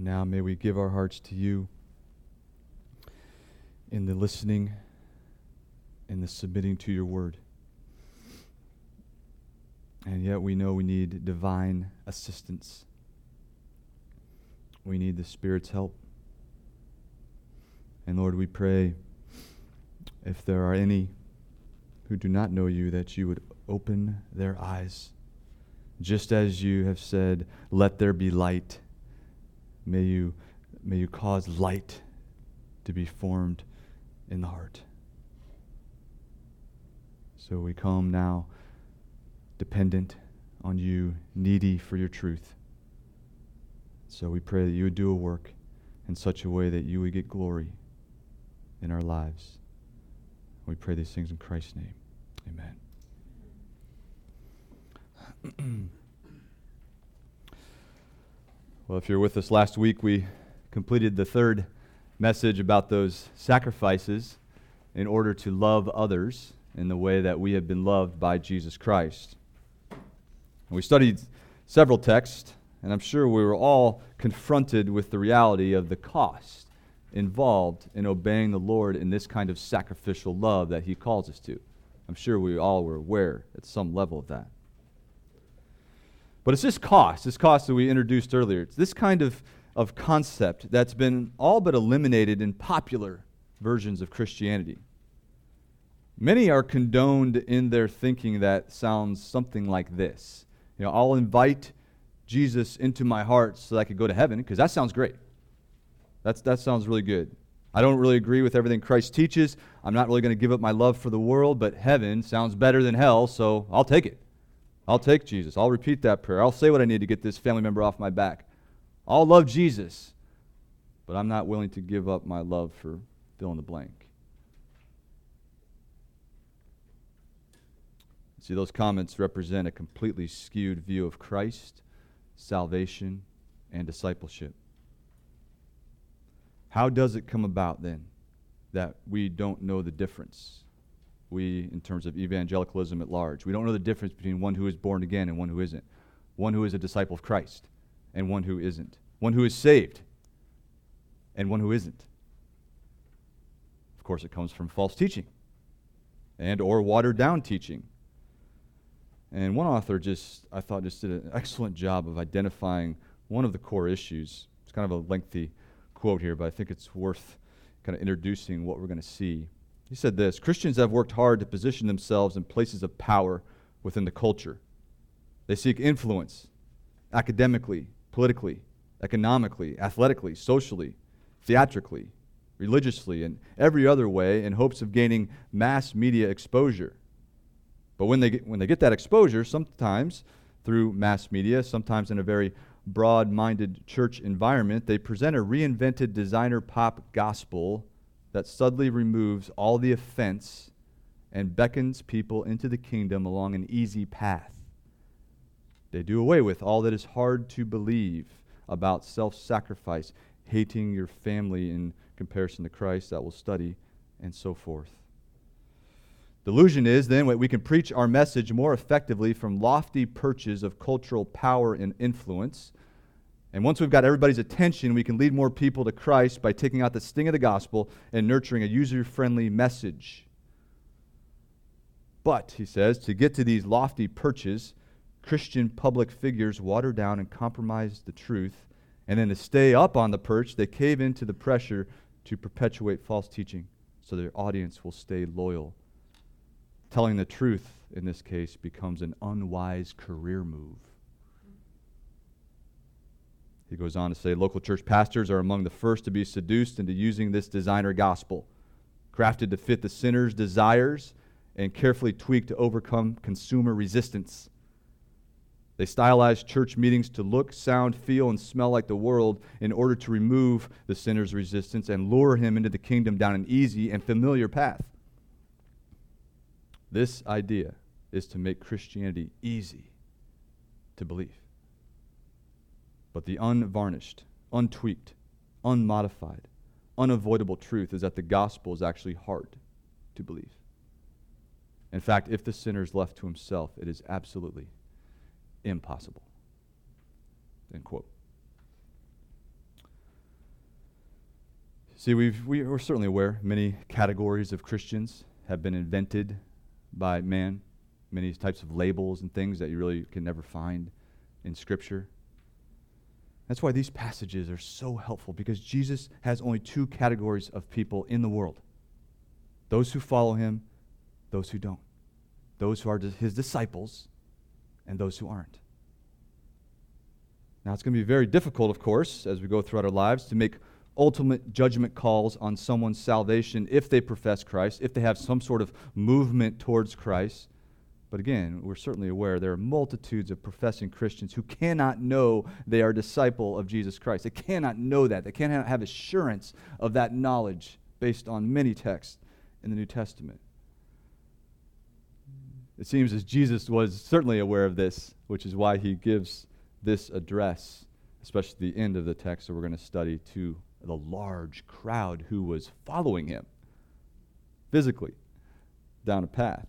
now, may we give our hearts to you in the listening, in the submitting to your word. And yet we know we need divine assistance. We need the Spirit's help. And Lord, we pray, if there are any who do not know you, that you would open their eyes. Just as you have said, let there be light. May you cause light to be formed in the heart. So we come now dependent on you, needy for your truth. So we pray that you would do a work in such a way that you would get glory in our lives. We pray these things in Christ's name. Amen. Well, if you were with us last week, we completed the third message about those sacrifices in order to love others in the way that we have been loved by Jesus Christ. And we studied several texts, and I'm sure we were all confronted with the reality of the cost involved in obeying the Lord in this kind of sacrificial love that He calls us to. I'm sure we all were aware at some level of that. But it's this cost that we introduced earlier. It's this kind of concept that's been all but eliminated in popular versions of Christianity. Many are condoned in their thinking that sounds something like this. I'll invite Jesus into my heart so that I could go to heaven, because that sounds great. That sounds really good. I don't really agree with everything Christ teaches. I'm not really going to give up my love for the world, but heaven sounds better than hell, so I'll take it. I'll take Jesus. I'll repeat that prayer. I'll say what I need to get this family member off my back. I'll love Jesus, but I'm not willing to give up my love for fill in the blank. See, those comments represent a completely skewed view of Christ, salvation, and discipleship. How does it come about, then, that we don't know the difference? We, in terms of evangelicalism at large, we don't know the difference between one who is born again and one who isn't. One who is a disciple of Christ and one who isn't. One who is saved and one who isn't. Of course, it comes from false teaching and or watered down teaching. And one author I thought did an excellent job of identifying one of the core issues. It's kind of a lengthy quote here, but I think it's worth kind of introducing what we're going to see. He said this: Christians have worked hard to position themselves in places of power within the culture. They seek influence academically, politically, economically, athletically, socially, theatrically, religiously, and every other way in hopes of gaining mass media exposure. But when they get that exposure, sometimes through mass media, sometimes in a very broad-minded church environment, they present a reinvented designer pop gospel that subtly removes all the offense and beckons people into the kingdom along an easy path. They do away with all that is hard to believe about self-sacrifice, hating your family in comparison to Christ that we'll study, and so forth. Delusion is then we can preach our message more effectively from lofty perches of cultural power and influence. And once we've got everybody's attention, we can lead more people to Christ by taking out the sting of the gospel and nurturing a user-friendly message. But, he says, to get to these lofty perches, Christian public figures water down and compromise the truth, and then to stay up on the perch, they cave into the pressure to perpetuate false teaching so their audience will stay loyal. Telling the truth, in this case, becomes an unwise career move. He goes on to say, local church pastors are among the first to be seduced into using this designer gospel, crafted to fit the sinner's desires and carefully tweaked to overcome consumer resistance. They stylize church meetings to look, sound, feel, and smell like the world in order to remove the sinner's resistance and lure him into the kingdom down an easy and familiar path. This idea is to make Christianity easy to believe. But the unvarnished, untweaked, unmodified, unavoidable truth is that the gospel is actually hard to believe. In fact, if the sinner is left to himself, it is absolutely impossible. End quote. See, we're certainly aware many categories of Christians have been invented by man, many types of labels and things that you really can never find in Scripture. That's why these passages are so helpful, because Jesus has only two categories of people in the world: those who follow him, those who don't, those who are his disciples, and those who aren't. Now, it's going to be very difficult, of course, as we go throughout our lives, to make ultimate judgment calls on someone's salvation if they profess Christ, if they have some sort of movement towards Christ. But again, we're certainly aware there are multitudes of professing Christians who cannot know they are a disciple of Jesus Christ. They cannot know that. They cannot have assurance of that knowledge based on many texts in the New Testament. It seems as Jesus was certainly aware of this, which is why he gives this address, especially the end of the text that we're going to study, to the large crowd who was following him physically down a path.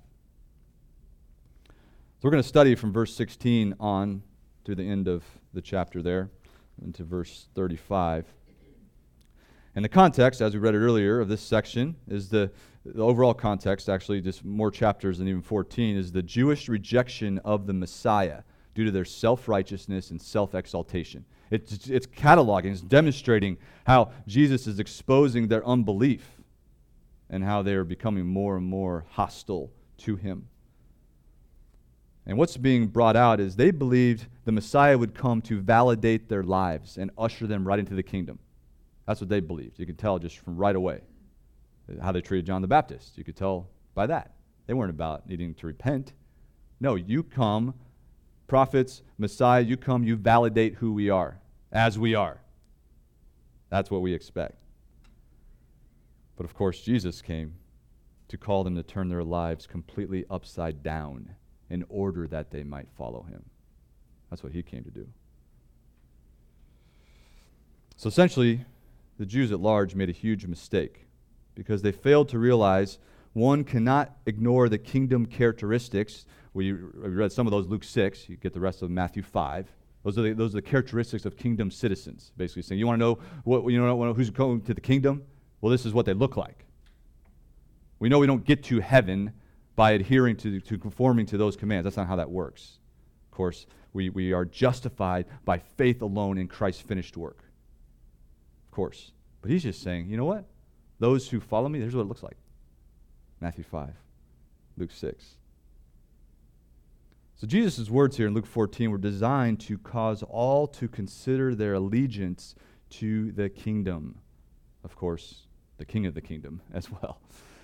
So we're going to study from verse 16 on to the end of the chapter there, into verse 35. And the context, as we read it earlier, of this section is the overall context, actually just more chapters than even 14, is the Jewish rejection of the Messiah due to their self-righteousness and self-exaltation. It's cataloging, it's demonstrating how Jesus is exposing their unbelief and how they are becoming more and more hostile to him. And what's being brought out is they believed the Messiah would come to validate their lives and usher them right into the kingdom. That's what they believed. You could tell just from right away how they treated John the Baptist. You could tell by that. They weren't about needing to repent. No, you come, prophets, Messiah, you come, you validate who we are, as we are. That's what we expect. But of course, Jesus came to call them to turn their lives completely upside down in order that they might follow him. That's what he came to do. So essentially, the Jews at large made a huge mistake because they failed to realize one cannot ignore the kingdom characteristics. We read some of those, Luke 6. You get the rest of Matthew 5. Those are the characteristics of kingdom citizens, basically saying, you want to know who's going to the kingdom? Well, this is what they look like. We know we don't get to heaven by adhering to conforming to those commands. That's not how that works. Of course, we are justified by faith alone in Christ's finished work. Of course. But he's just saying, you know what? Those who follow me, here's what it looks like. Matthew 5, Luke 6. So Jesus' words here in Luke 14 were designed to cause all to consider their allegiance to the kingdom. Of course, the king of the kingdom as well.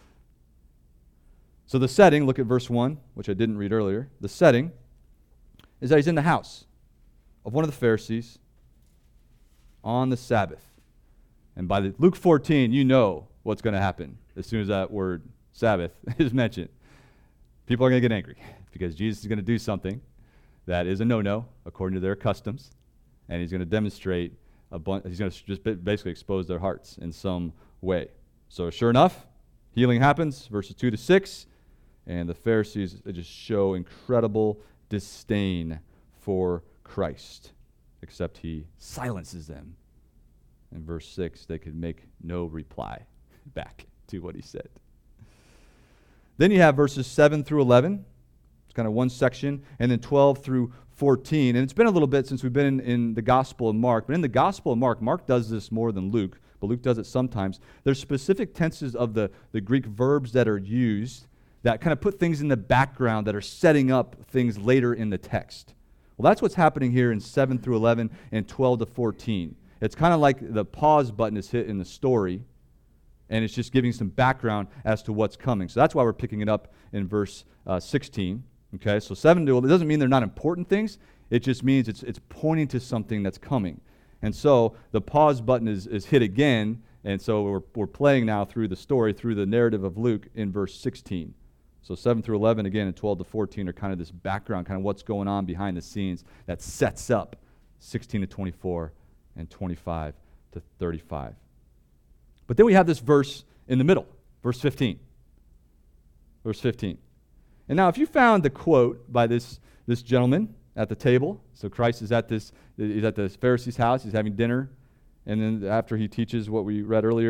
So the setting, look at verse 1, which I didn't read earlier. The setting is that he's in the house of one of the Pharisees on the Sabbath. And by Luke 14, you know what's going to happen as soon as that word Sabbath is mentioned. People are going to get angry because Jesus is going to do something that is a no-no according to their customs, and he's going to demonstrate he's going to just basically expose their hearts in some way. So sure enough, healing happens, verses 2 to 6, and the Pharisees just show incredible disdain for Christ, except he silences them. In verse 6, they could make no reply back to what he said. Then you have verses 7 through 11. It's kind of one section, and then 12 through 14. And it's been a little bit since we've been in the Gospel of Mark. But in the Gospel of Mark does this more than Luke, but Luke does it sometimes. There's specific tenses of the Greek verbs that are used that kind of put things in the background that are setting up things later in the text. Well, that's what's happening here in 7 through 11 and 12 to 14. It's kind of like the pause button is hit in the story, and it's just giving some background as to what's coming. So that's why we're picking it up in verse 16. Okay, so 7 to 11, it doesn't mean they're not important things. It just means it's pointing to something that's coming. And so the pause button is hit again, and so we're playing now through the story, through the narrative of Luke in verse 16. So 7 through 11, again, and 12 to 14 are kind of this background, kind of what's going on behind the scenes that sets up 16 to 24 and 25 to 35. But then we have this verse in the middle, verse 15. Verse 15. And now if you found the quote by this gentleman at the table, so Christ is at the Pharisee's house, he's having dinner, and then after he teaches what we read earlier,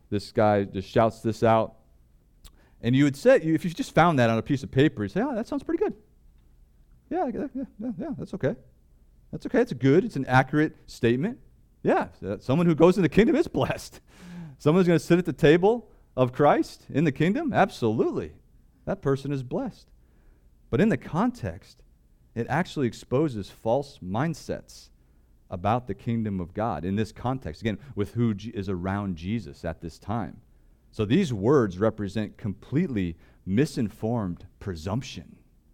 This guy just shouts this out. And you would say, if you just found that on a piece of paper, you'd say, oh, that sounds pretty good. Yeah, that's okay. That's okay. It's an accurate statement. Yeah, someone who goes in the kingdom is blessed. Someone who's going to sit at the table of Christ in the kingdom, absolutely. That person is blessed. But in the context, it actually exposes false mindsets about the kingdom of God in this context, again, with who is around Jesus at this time. So these words represent completely misinformed presumption.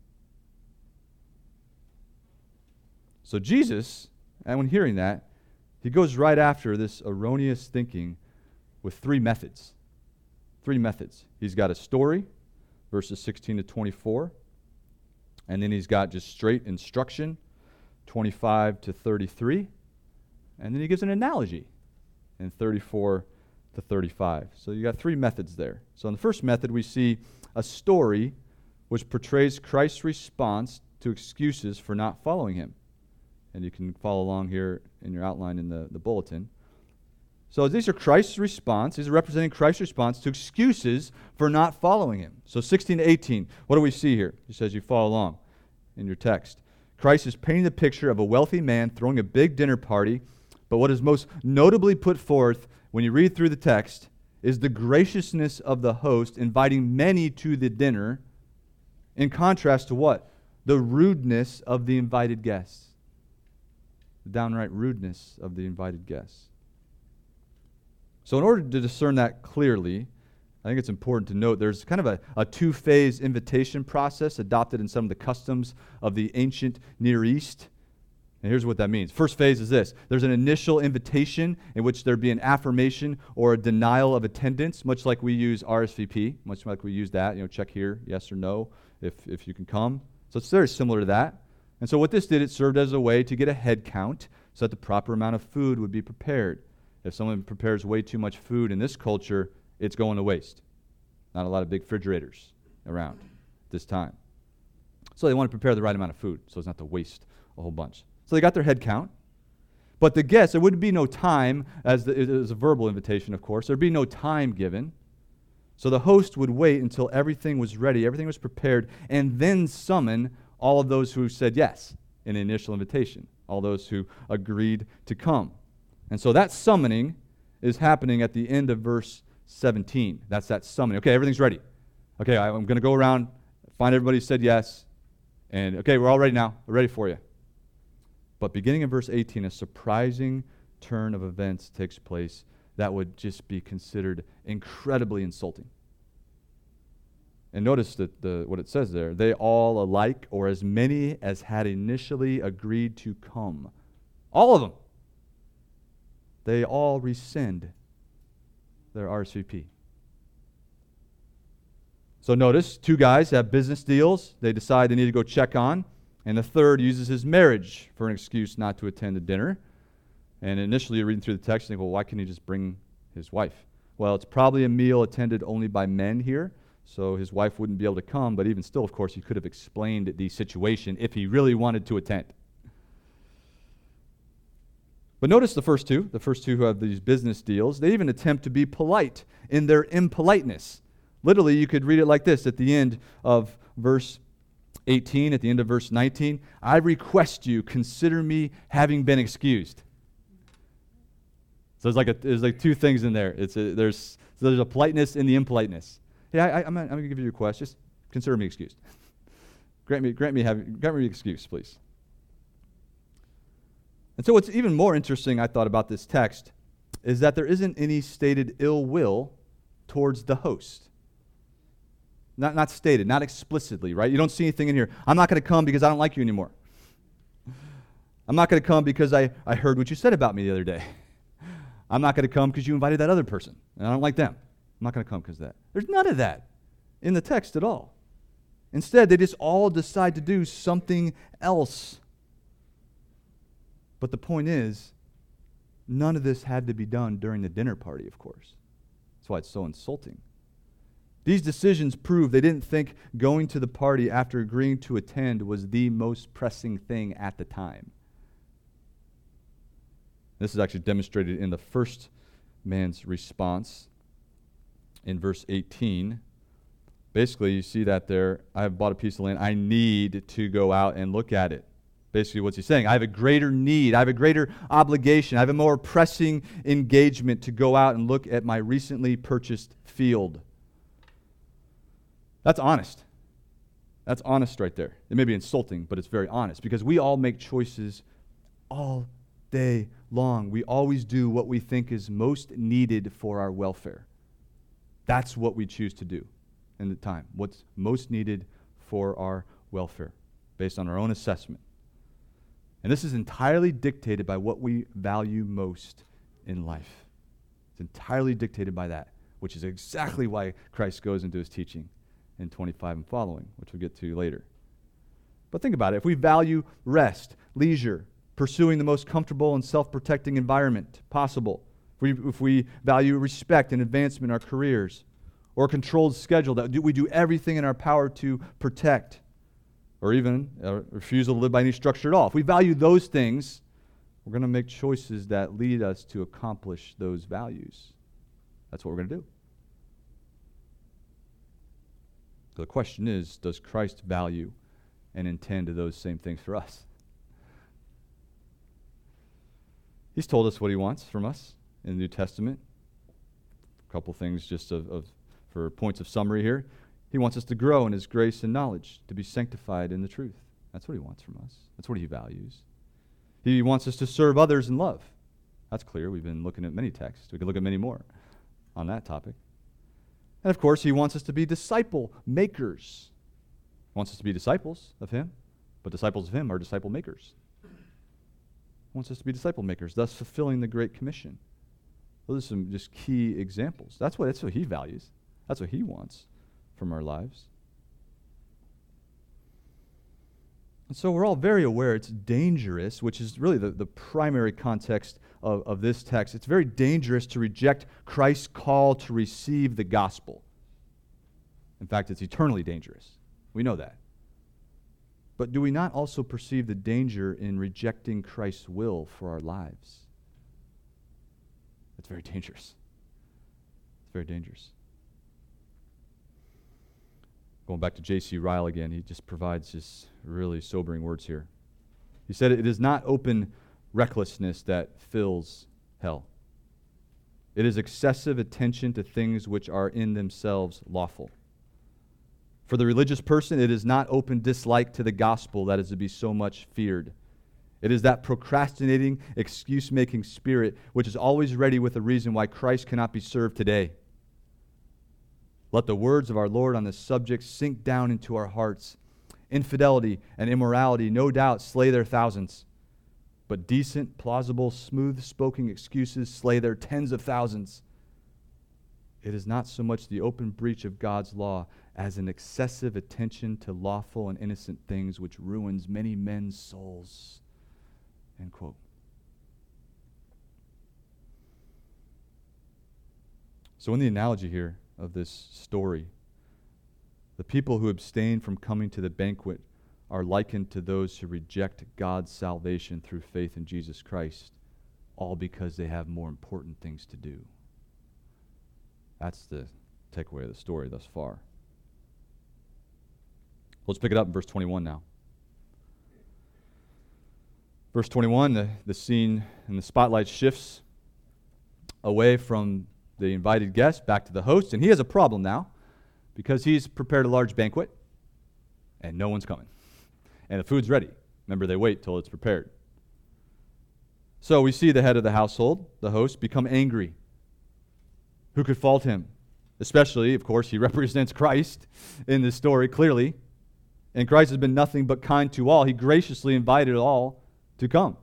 So Jesus, and when hearing that, he goes right after this erroneous thinking with three methods. Three methods. He's got a story, verses 16 to 24. And then he's got just straight instruction, 25 to 33. And then he gives an analogy in 34 to 35. So you got three methods there. So in the first method, we see a story which portrays Christ's response to excuses for not following him. And you can follow along here in your outline in the bulletin. So these are Christ's response. These are representing Christ's response to excuses for not following him. So 16 to 18, what do we see here? Just as you follow along in your text. Christ is painting the picture of a wealthy man throwing a big dinner party, but what is most notably put forth when you read through the text is the graciousness of the host inviting many to the dinner, in contrast to what? The rudeness of the invited guests. The downright rudeness of the invited guests. So in order to discern that clearly, I think it's important to note there's kind of a two-phase invitation process adopted in some of the customs of the ancient Near East. And here's what that means. First phase is this. There's an initial invitation in which there be an affirmation or a denial of attendance, much like we use RSVP, much like we use that, check here, yes or no, if you can come. So it's very similar to that. And so what this did, it served as a way to get a head count so that the proper amount of food would be prepared. If someone prepares way too much food in this culture, it's going to waste. Not a lot of big refrigerators around this time. So they want to prepare the right amount of food so as not to waste a whole bunch. So they got their head count. But the guests, there would be no time, it was a verbal invitation, of course. There'd be no time given. So the host would wait until everything was ready, everything was prepared, and then summon all of those who said yes in the initial invitation, all those who agreed to come. And so that summoning is happening at the end of verse 17. That's that summoning. Okay, everything's ready. Okay, I'm going to go around, find everybody who said yes, and okay, we're all ready now. We're ready for you. But beginning in verse 18, a surprising turn of events takes place that would just be considered incredibly insulting. And notice that what it says there, they all alike, or as many as had initially agreed to come. All of them. They all rescind their RSVP. So notice, two guys have business deals they decide they need to go check on, and the third uses his marriage for an excuse not to attend the dinner. And initially you're reading through the text and you think, well, why can't he just bring his wife? Well, it's probably a meal attended only by men here, so his wife wouldn't be able to come, but even still, of course, he could have explained the situation if he really wanted to attend. But notice the first two who have these business deals, they even attempt to be polite in their impoliteness. Literally, you could read it like this at the end of verse 18, at the end of verse 19. I request you, consider me having been excused. So there's like two things in there. There's a politeness in the impoliteness. Hey, I'm going to give you a request. Just consider me excused. grant me excuse, please. And so what's even more interesting, I thought, about this text is that there isn't any stated ill will towards the host. Not stated, not explicitly, right? You don't see anything in here. I'm not going to come because I don't like you anymore. I'm not going to come because I heard what you said about me the other day. I'm not going to come because you invited that other person, and I don't like them. I'm not going to come because of that. There's none of that in the text at all. Instead, they just all decide to do something else. But the point is, none of this had to be done during the dinner party, of course. That's why it's so insulting. These decisions prove they didn't think going to the party after agreeing to attend was the most pressing thing at the time. This is actually demonstrated in the first man's response. in verse 18, basically you see that there, I have bought a piece of land. I need to go out and look at it. Basically what's he saying? I have a greater need. I have a greater obligation. I have a more pressing engagement to go out and look at my recently purchased field. That's honest. That's honest right there. It may be insulting, but it's very honest because we all make choices all day long. We always do what we think is most needed for our welfare. That's what we choose to do in the time. What's most needed for our welfare based on our own assessment. And this is entirely dictated by what we value most in life. It's entirely dictated by that, which is exactly why Christ goes into his teaching in 25 and following, which we'll get to later. But think about it. If we value rest, leisure, pursuing the most comfortable and self-protecting environment possible, if we value respect and advancement in our careers, or a controlled schedule that we do everything in our power to protect, or even a refusal to live by any structure at all. If we value those things, we're going to make choices that lead us to accomplish those values. That's what we're going to do. So the question is, does Christ value and intend those same things for us? He's told us what he wants from us in the New Testament. A couple things just for points of summary here. He wants us to grow in his grace and knowledge, to be sanctified in the truth. That's what he wants from us. That's what he values. He wants us to serve others in love. That's clear. We've been looking at many texts. We could look at many more on that topic. And of course, he wants us to be disciple makers. He wants us to be disciples of him, but disciples of him are disciple makers. He wants us to be disciple makers, thus fulfilling the Great Commission. Those are some just key examples. That's what he values. That's what he wants from our lives. And so we're all very aware it's dangerous, which is really the primary context of this text. It's very dangerous to reject Christ's call to receive the gospel. In fact, it's eternally dangerous. We know that. But do we not also perceive the danger in rejecting Christ's will for our lives? It's very dangerous. It's very dangerous. Going back to J.C. Ryle again, he just provides just really sobering words here. He said, "It is not open recklessness that fills hell. It is excessive attention to things which are in themselves lawful. For the religious person, it is not open dislike to the gospel that is to be so much feared. It is that procrastinating, excuse-making spirit which is always ready with a reason why Christ cannot be served today. Let the words of our Lord on this subject sink down into our hearts. Infidelity and immorality no doubt slay their thousands, but decent, plausible, smooth-spoken excuses slay their tens of thousands. It is not so much the open breach of God's law as an excessive attention to lawful and innocent things which ruins many men's souls." End quote. So in the analogy here of this story, the people who abstain from coming to the banquet are likened to those who reject God's salvation through faith in Jesus Christ, all because they have more important things to do. That's the takeaway of the story thus far. Let's pick it up in verse 21 now. Verse 21, the scene and the spotlight shifts away from the invited guest back to the host, and he has a problem now because he's prepared a large banquet and no one's coming. And the food's ready. Remember, they wait till it's prepared. So we see the head of the household, the host, become angry. Who could fault him? Especially, of course, he represents Christ in this story clearly. And Christ has been nothing but kind to all. He graciously invited all to come.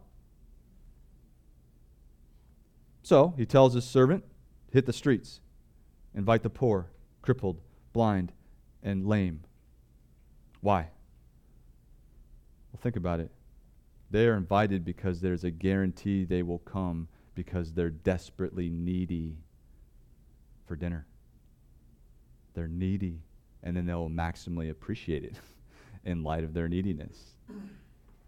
So he tells his servant, hit the streets, invite the poor, crippled, blind, and lame. Why? Well, think about it. They are invited because there's a guarantee they will come because they're desperately needy for dinner. They're needy, and then they'll maximally appreciate it in light of their neediness.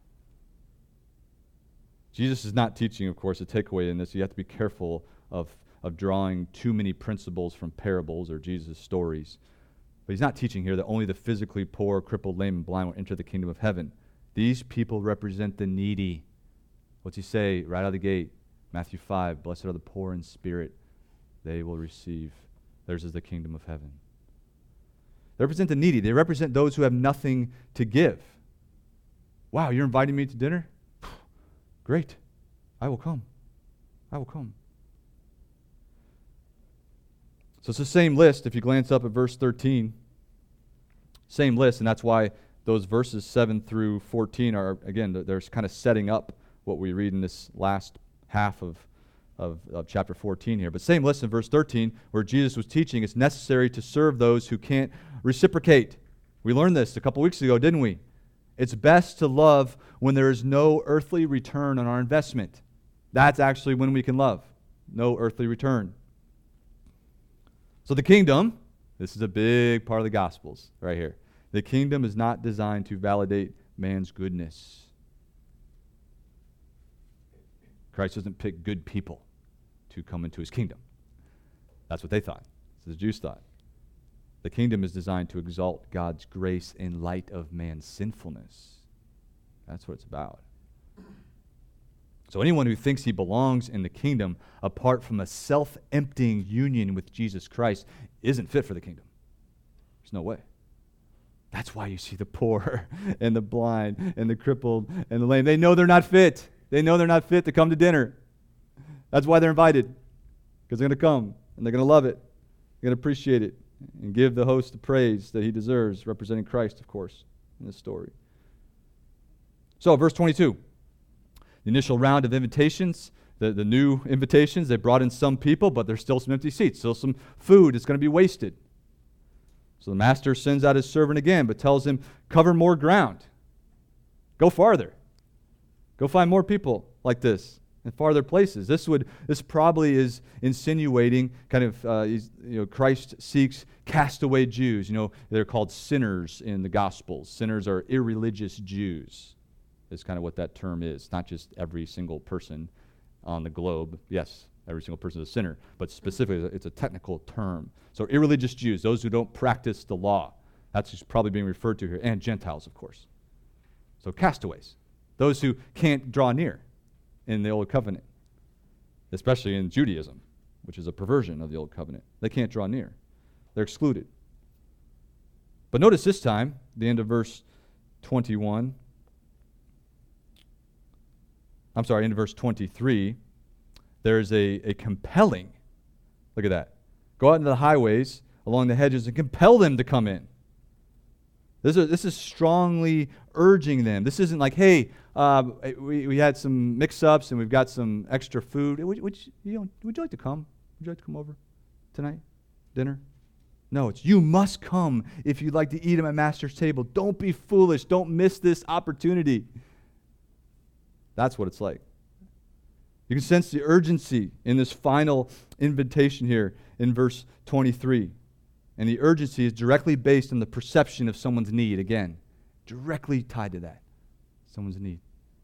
Jesus is not teaching, of course, a takeaway in this. You have to be careful of of drawing too many principles from parables or Jesus' stories. But he's not teaching here that only the physically poor, crippled, lame, and blind will enter the kingdom of heaven. These people represent the needy. What's he say right out of the gate? Matthew 5, blessed are the poor in spirit. They will receive. Theirs is the kingdom of heaven. They represent the needy. They represent those who have nothing to give. Wow, you're inviting me to dinner? Great. I will come. I will come. So it's the same list if you glance up at verse 13. Same list, and that's why those verses 7 through 14 are, again, they're kind of setting up what we read in this last half of chapter 14 here. But same list in verse 13 where Jesus was teaching it's necessary to serve those who can't reciprocate. We learned this a couple weeks ago, didn't we? It's best to love when there is no earthly return on our investment. That's actually when we can love. No earthly return. So the kingdom, this is a big part of the Gospels right here. The kingdom is not designed to validate man's goodness. Christ doesn't pick good people to come into his kingdom. That's what they thought. That's what the Jews thought. The kingdom is designed to exalt God's grace in light of man's sinfulness. That's what it's about. So anyone who thinks he belongs in the kingdom apart from a self-emptying union with Jesus Christ isn't fit for the kingdom. There's no way. That's why you see the poor and the blind and the crippled and the lame. They know they're not fit. They know they're not fit to come to dinner. That's why they're invited. Because they're going to come and they're going to love it. They're going to appreciate it and give the host the praise that he deserves, representing Christ, of course, in this story. So, verse 22. The initial round of invitations, the new invitations, they brought in some people, but there's still some empty seats, still some food that's going to be wasted. So the master sends out his servant again, but tells him, cover more ground. Go farther. Go find more people like this in farther places. This probably is insinuating kind of, Christ seeks castaway Jews. They're called sinners in the Gospels. Sinners are irreligious Jews. Is kind of what that term is. Not just every single person on the globe. Yes, every single person is a sinner, but specifically it's a technical term. So irreligious Jews, those who don't practice the law, that's who's probably being referred to here, and Gentiles, of course. So castaways, those who can't draw near in the Old Covenant, especially in Judaism, which is a perversion of the Old Covenant. They can't draw near. They're excluded. But notice this time, the end of verse 21, in verse 23, there's a compelling, look at that. Go out into the highways along the hedges and compel them to come in. This is strongly urging them. This isn't like, hey, we had some mix-ups and we've got some extra food. Would you like to come? Would you like to come over tonight? Dinner? No, it's you must come if you'd like to eat at my master's table. Don't be foolish. Don't miss this opportunity. That's what it's like. You can sense the urgency in this final invitation here in verse 23. And the urgency is directly based on the perception of someone's need. Again, directly tied to that. Someone's need.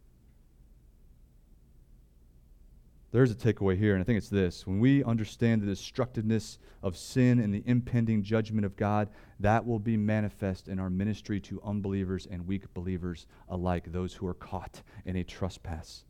There's a takeaway here, and I think it's this. When we understand the destructiveness of sin and the impending judgment of God, that will be manifest in our ministry to unbelievers and weak believers alike, those who are caught in a trespass.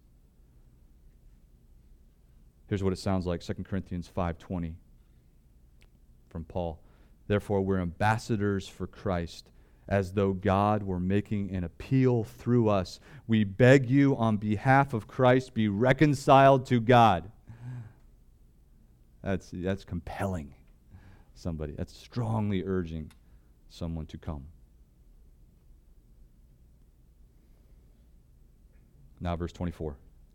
Here's what it sounds like, 2 Corinthians 5:20 from Paul. Therefore, we're ambassadors for Christ, as though God were making an appeal through us. We beg you on behalf of Christ, be reconciled to God. That's compelling somebody. That's strongly urging someone to come. Now verse 24.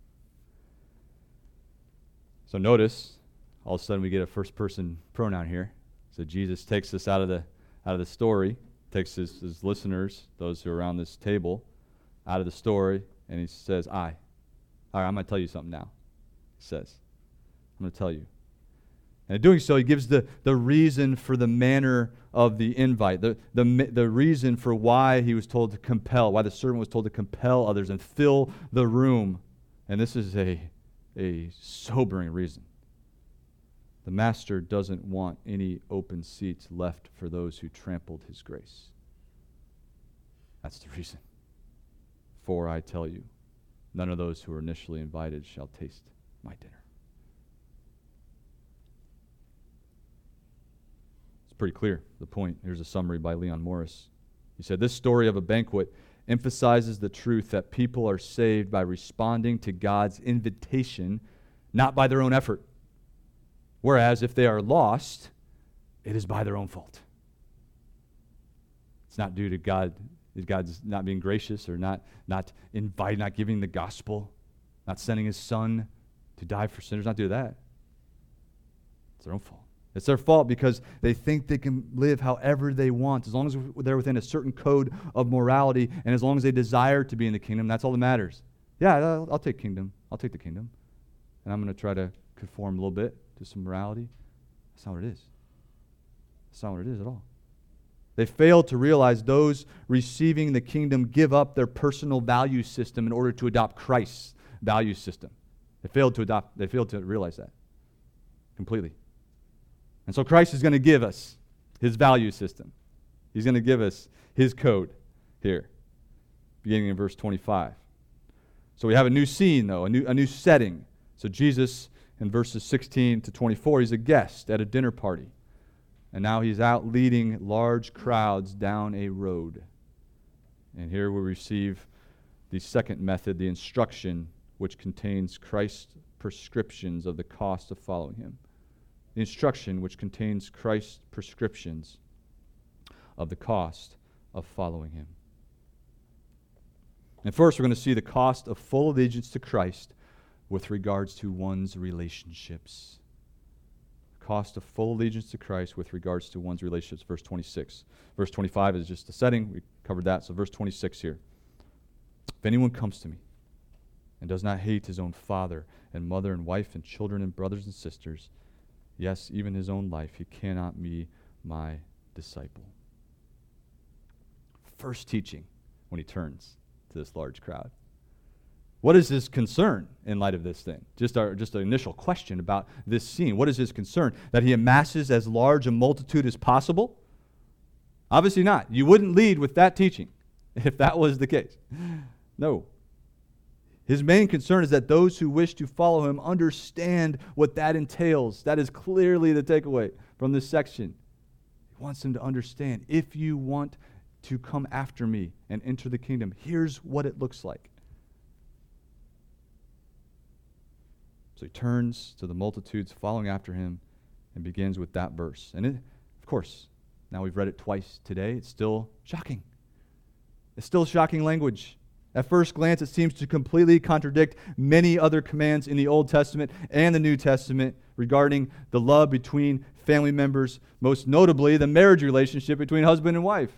So notice, all of a sudden we get a first person pronoun here. So Jesus takes us out of the story, takes his listeners, those who are around this table, out of the story, and he says, I. All right, I'm going to tell you something now. He says, I'm going to tell you. And in doing so, he gives the reason for the manner of the invite, the reason for why he was told to compel, why the servant was told to compel others and fill the room. And this is a sobering reason. The Master doesn't want any open seats left for those who trampled his grace. That's the reason. For I tell you, none of those who were initially invited shall taste my dinner. It's pretty clear, the point. Here's a summary by Leon Morris. He said, this story of a banquet emphasizes the truth that people are saved by responding to God's invitation, not by their own effort. Whereas if they are lost, it is by their own fault. It's not due to God's not being gracious or not inviting, not giving the gospel, not sending his son to die for sinners, not due to that. It's their own fault. It's their fault because they think they can live however they want, as long as they're within a certain code of morality, and as long as they desire to be in the kingdom, that's all that matters. Yeah, I'll take kingdom. I'll take the kingdom. And I'm going to try to conform a little bit to some morality. That's not what it is. That's not what it is at all. They fail to realize those receiving the kingdom give up their personal value system in order to adopt Christ's value system. They failed to realize that completely. And so Christ is going to give us his value system. He's going to give us his code here, beginning in verse 25. So we have a new scene, though, a new setting. So Jesus, in verses 16 to 24, he's a guest at a dinner party. And now he's out leading large crowds down a road. And here we receive the second method, the instruction, which contains Christ's prescriptions of the cost of following him. The instruction which contains Christ's prescriptions of the cost of following him. And first, we're going to see the cost of full allegiance to Christ with regards to one's relationships. Cost of full allegiance to Christ with regards to one's relationships. Verse 26. Verse 25 is just the setting. We covered that. So verse 26 here. If anyone comes to me and does not hate his own father and mother and wife and children and brothers and sisters, yes, even his own life, he cannot be my disciple. First teaching when he turns to this large crowd. What is his concern in light of this thing? Just an initial question about this scene. What is his concern? That he amasses as large a multitude as possible? Obviously not. You wouldn't lead with that teaching if that was the case. No. His main concern is that those who wish to follow him understand what that entails. That is clearly the takeaway from this section. He wants them to understand, if you want to come after me and enter the kingdom, here's what it looks like. So he turns to the multitudes following after him and begins with that verse. And of course, now we've read it twice today. It's still shocking. It's still shocking language. At first glance, it seems to completely contradict many other commands in the Old Testament and the New Testament regarding the love between family members, most notably the marriage relationship between husband and wife.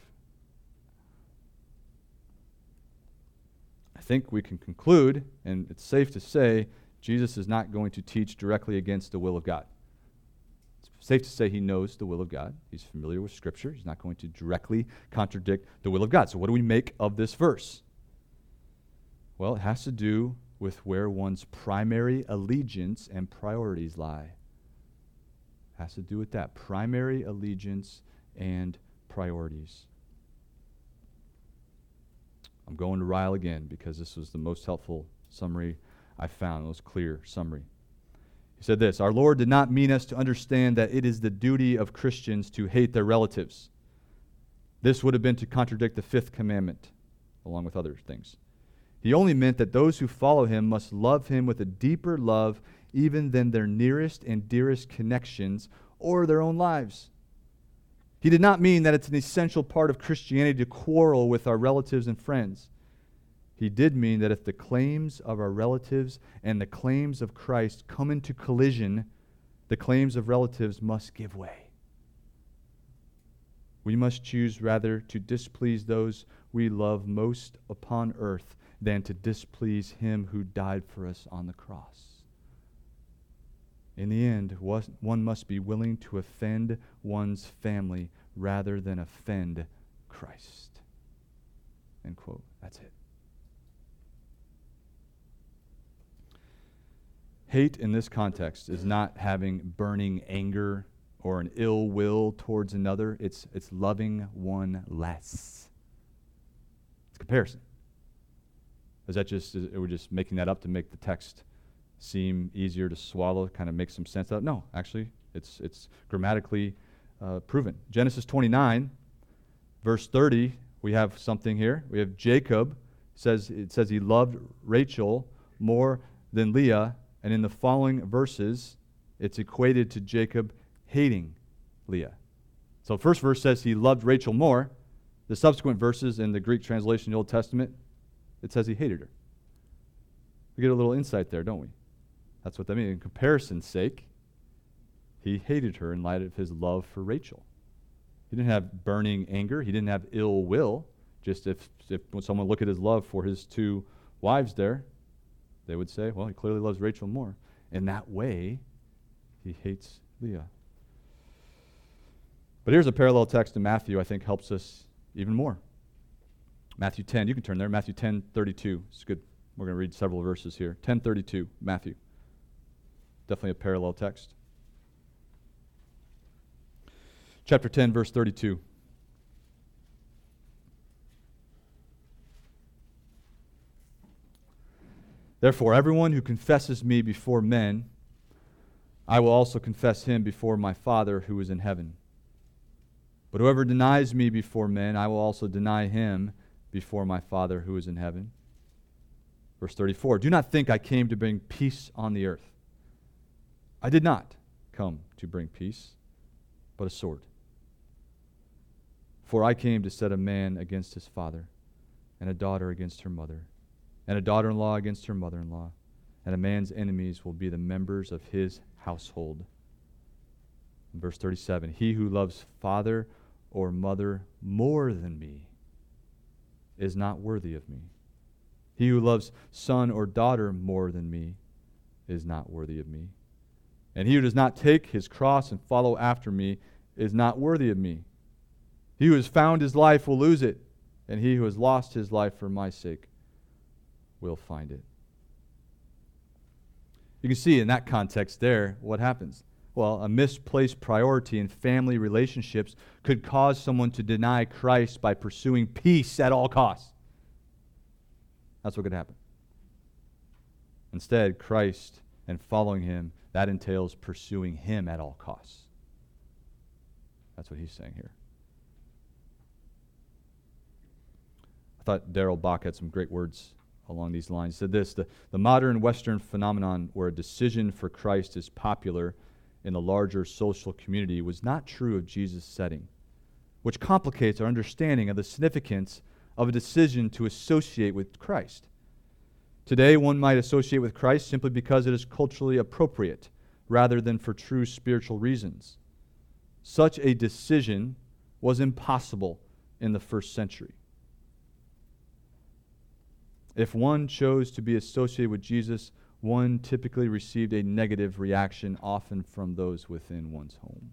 I think we can conclude, and it's safe to say, Jesus is not going to teach directly against the will of God. It's safe to say he knows the will of God. He's familiar with Scripture. He's not going to directly contradict the will of God. So what do we make of this verse? Well, it has to do with where one's primary allegiance and priorities lie. It has to do with that, primary allegiance and priorities. I'm going to Ryle again because this was the most helpful summary I found, the most clear summary. He said this, our Lord did not mean us to understand that it is the duty of Christians to hate their relatives. This would have been to contradict the fifth commandment, along with other things. He only meant that those who follow him must love him with a deeper love even than their nearest and dearest connections or their own lives. He did not mean that it's an essential part of Christianity to quarrel with our relatives and friends. He did mean that if the claims of our relatives and the claims of Christ come into collision, the claims of relatives must give way. We must choose rather to displease those we love most upon earth than to displease him who died for us on the cross. In the end, one must be willing to offend one's family rather than offend Christ. End quote. That's it. Hate in this context is not having burning anger or an ill will towards another. It's loving one less. It's comparison. We're just making that up to make the text seem easier to swallow, kind of make some sense of it? No, actually, it's grammatically proven. Genesis 29, verse 30, we have something here. We have Jacob. It says he loved Rachel more than Leah, and in the following verses, it's equated to Jacob hating Leah. So the first verse says he loved Rachel more. The subsequent verses in the Greek translation of the Old Testament, it says he hated her. We get a little insight there, don't we? That's what that means. In comparison's sake, he hated her in light of his love for Rachel. He didn't have burning anger. He didn't have ill will. Just if when someone looked at his love for his two wives there, they would say, well, he clearly loves Rachel more. In that way, he hates Leah. But here's a parallel text in Matthew I think helps us even more. Matthew 10, you can turn there. Matthew 10:32. It's good. We're going to read several verses here. 10:32, Matthew. Definitely a parallel text. Chapter 10, verse 32. Therefore, everyone who confesses me before men, I will also confess him before my Father who is in heaven. But whoever denies me before men, I will also deny him before my Father who is in heaven. Verse 34, do not think I came to bring peace on the earth. I did not come to bring peace, but a sword. For I came to set a man against his father, and a daughter against her mother, and a daughter-in-law against her mother-in-law, and a man's enemies will be the members of his household. In verse 37, he who loves father or mother more than me is not worthy of me. He who loves son or daughter more than me is not worthy of me. And he who does not take his cross and follow after me is not worthy of me. He who has found his life will lose it, and he who has lost his life for my sake will find it. You can see in that context there what happens. Well, a misplaced priority in family relationships could cause someone to deny Christ by pursuing peace at all costs. That's what could happen. Instead, Christ and following him, that entails pursuing him at all costs. That's what he's saying here. I thought Darrell Bach had some great words along these lines. He said this, the modern Western phenomenon where a decision for Christ is popular in the larger social community was not true of Jesus' setting, which complicates our understanding of the significance of a decision to associate with Christ. Today, one might associate with Christ simply because it is culturally appropriate, rather than for true spiritual reasons. Such a decision was impossible in the first century. If one chose to be associated with Jesus, one typically received a negative reaction, often from those within one's home.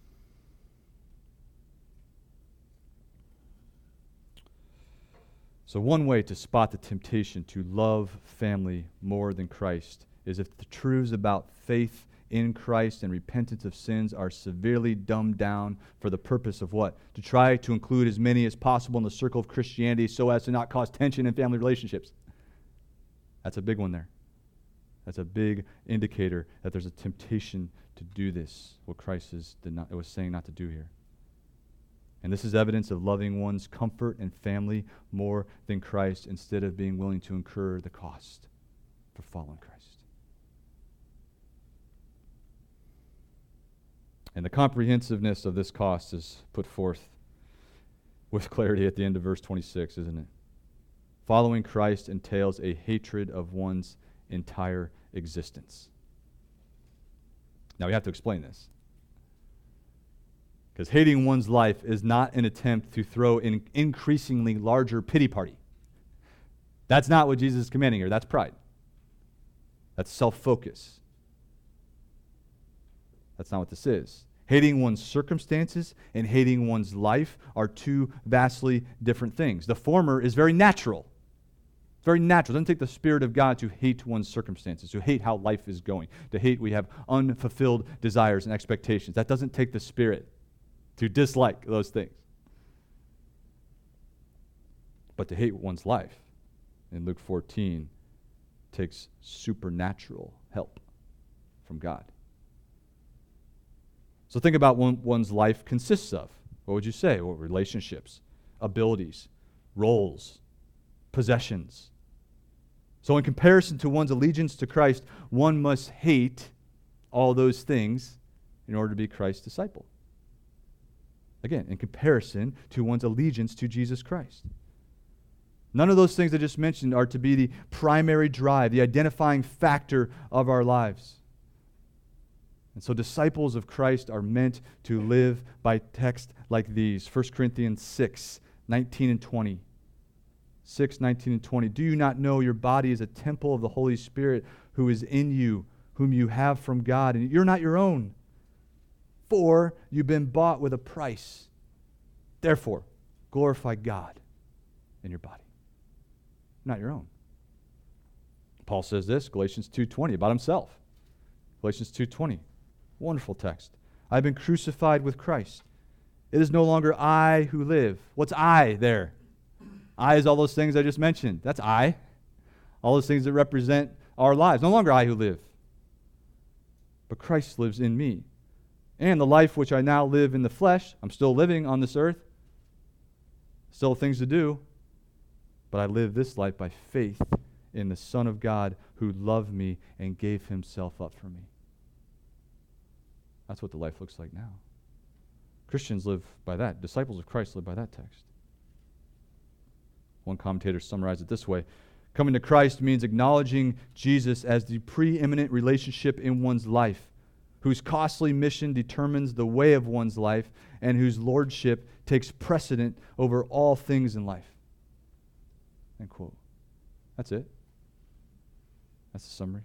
So one way to spot the temptation to love family more than Christ is if the truths about faith in Christ and repentance of sins are severely dumbed down for the purpose of what? To try to include as many as possible in the circle of Christianity so as to not cause tension in family relationships. That's a big one there. That's a big indicator that there's a temptation to do this, what Christ was saying not to do here. And this is evidence of loving one's comfort and family more than Christ instead of being willing to incur the cost for following Christ. And the comprehensiveness of this cost is put forth with clarity at the end of verse 26, isn't it? Following Christ entails a hatred of one's entire existence. Now we have to explain this. Because hating one's life is not an attempt to throw an increasingly larger pity party. That's not what Jesus is commanding here. That's pride. That's self-focus. That's not what this is. Hating one's circumstances and hating one's life are two vastly different things. The former is very natural. very natural. It doesn't take the Spirit of God to hate one's circumstances, to hate how life is going, to hate we have unfulfilled desires and expectations. That doesn't take the Spirit to dislike those things. But to hate one's life, in Luke 14, takes supernatural help from God. So think about what one's life consists of. What would you say? Well, relationships, abilities, roles, possessions. So in comparison to one's allegiance to Christ, one must hate all those things in order to be Christ's disciple. Again, in comparison to one's allegiance to Jesus Christ. None of those things I just mentioned are to be the primary drive, the identifying factor of our lives. And so disciples of Christ are meant to live by texts like these. 1 Corinthians 6, 19 and 20. 6, 19 and 20. Do you not know your body is a temple of the Holy Spirit who is in you, whom you have from God, and you're not your own? For you've been bought with a price. Therefore, glorify God in your body. Not your own. Paul says this, Galatians 2:20, about himself. Galatians 2:20. Wonderful text. I've been crucified with Christ. It is no longer I who live. What's I there? I is all those things I just mentioned. That's I. All those things that represent our lives. No longer I who live. But Christ lives in me. And the life which I now live in the flesh, I'm still living on this earth. Still things to do. But I live this life by faith in the Son of God who loved me and gave himself up for me. That's what the life looks like now. Christians live by that. Disciples of Christ live by that text. One commentator summarized it this way. Coming to Christ means acknowledging Jesus as the preeminent relationship in one's life, whose costly mission determines the way of one's life, and whose lordship takes precedent over all things in life. End quote. That's it. That's the summary.